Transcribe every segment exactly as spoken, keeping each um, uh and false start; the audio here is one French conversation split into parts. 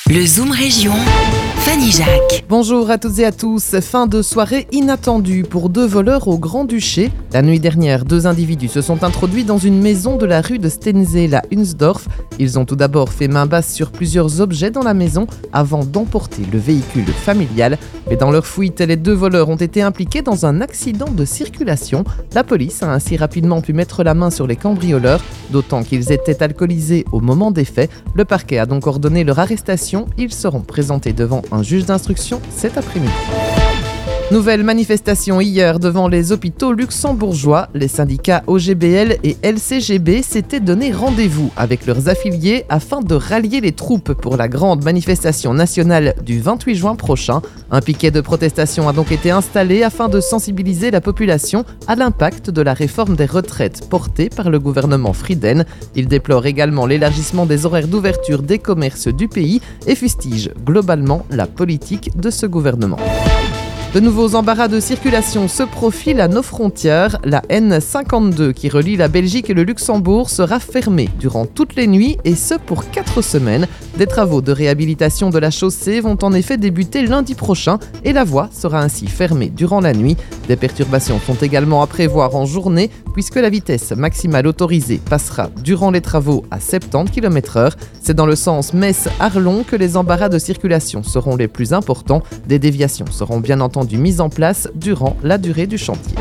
Le Zoom Région, Fanny Jacques. Bonjour à toutes et à tous. Fin de soirée inattendue pour deux voleurs au Grand-Duché. La nuit dernière, deux individus se sont introduits dans une maison de la rue de Stenzell à Hunsdorf. Ils ont tout d'abord fait main basse sur plusieurs objets dans la maison avant d'emporter le véhicule familial. Mais dans leur fuite, les deux voleurs ont été impliqués dans un accident de circulation. La police a ainsi rapidement pu mettre la main sur les cambrioleurs, d'autant qu'ils étaient alcoolisés au moment des faits. Le parquet a donc ordonné leur arrestation. Ils seront présentés devant un juge d'instruction cet après-midi. Nouvelle manifestation hier devant les hôpitaux luxembourgeois. Les syndicats O G B L et L C G B s'étaient donné rendez-vous avec leurs affiliés afin de rallier les troupes pour la grande manifestation nationale du vingt-huit juin prochain. Un piquet de protestation a donc été installé afin de sensibiliser la population à l'impact de la réforme des retraites portée par le gouvernement Frieden. Il déplore également l'élargissement des horaires d'ouverture des commerces du pays et fustige globalement la politique de ce gouvernement. De nouveaux embarras de circulation se profilent à nos frontières. La N cinquante-deux qui relie la Belgique et le Luxembourg sera fermée durant toutes les nuits et ce pour quatre semaines. Des travaux de réhabilitation de la chaussée vont en effet débuter lundi prochain et la voie sera ainsi fermée durant la nuit. Des perturbations sont également à prévoir en journée puisque la vitesse maximale autorisée passera durant les travaux à soixante-dix kilomètres heure. C'est dans le sens Metz-Arlon que les embarras de circulation seront les plus importants. Des déviations seront bien entendu mise en place durant la durée du chantier.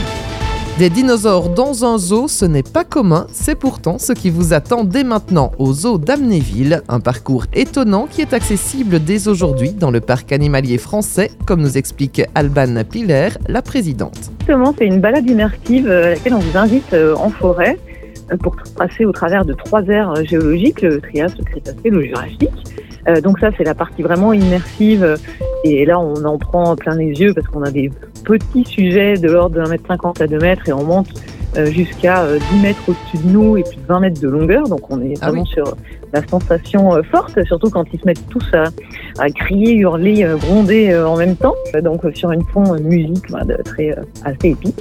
Des dinosaures dans un zoo, ce n'est pas commun, c'est pourtant ce qui vous attend dès maintenant au zoo d'Amnéville, un parcours étonnant qui est accessible dès aujourd'hui dans le parc animalier français, comme nous explique Alban Piller, la présidente. Justement, c'est une balade immersive à laquelle on vous invite en forêt pour passer au travers de trois aires géologiques, le Trias, le Crétacé, le Jurassique. Euh, donc ça, c'est la partie vraiment immersive. Et là, on en prend plein les yeux parce qu'on a des petits sujets de l'ordre d'un mètre cinquante à deux mètres et on monte euh, jusqu'à euh, dix mètres au-dessus de nous et plus de vingt mètres de longueur. Donc on est vraiment ah oui. sur la sensation euh, forte, surtout quand ils se mettent tous à, à crier, hurler, euh, gronder euh, en même temps. Euh, donc euh, sur une fond euh, musique bah, de, très euh, assez épique.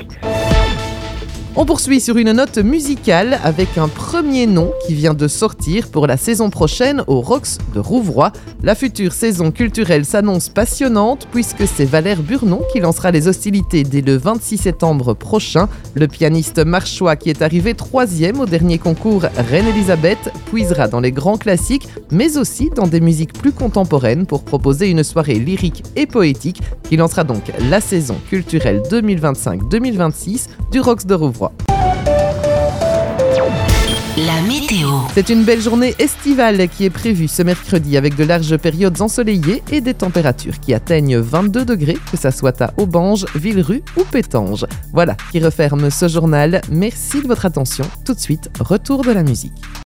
On poursuit sur une note musicale avec un premier nom qui vient de sortir pour la saison prochaine au Rox de Rouvroy. La future saison culturelle s'annonce passionnante puisque c'est Valère Burnon qui lancera les hostilités dès le vingt-six septembre prochain. Le pianiste marchois qui est arrivé troisième au dernier concours Reine-Elisabeth puisera dans les grands classiques mais aussi dans des musiques plus contemporaines pour proposer une soirée lyrique et poétique qui lancera donc la saison culturelle deux mille vingt-cinq deux mille vingt-six du Rox de Rouvroy. La météo. C'est une belle journée estivale qui est prévue ce mercredi avec de larges périodes ensoleillées et des températures qui atteignent vingt-deux degrés, que ça soit à Aubange, Villerue ou Pétange. Voilà qui referme ce journal. Merci de votre attention. Tout de suite, retour de la musique.